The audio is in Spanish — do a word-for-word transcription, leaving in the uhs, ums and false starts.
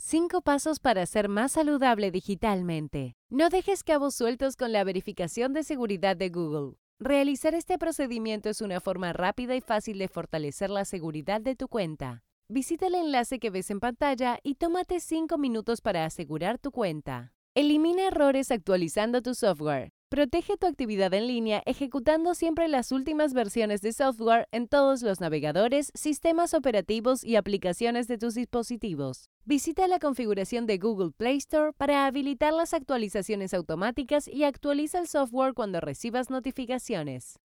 Cinco pasos para ser más saludable digitalmente. No dejes cabos sueltos con la verificación de seguridad de Google. Realizar este procedimiento es una forma rápida y fácil de fortalecer la seguridad de tu cuenta. Visita el enlace que ves en pantalla y tómate cinco minutos para asegurar tu cuenta. Elimina errores actualizando tu software. Protege tu actividad en línea ejecutando siempre las últimas versiones de software en todos los navegadores, sistemas operativos y aplicaciones de tus dispositivos. Visita la configuración de Google Play Store para habilitar las actualizaciones automáticas y actualiza el software cuando recibas notificaciones.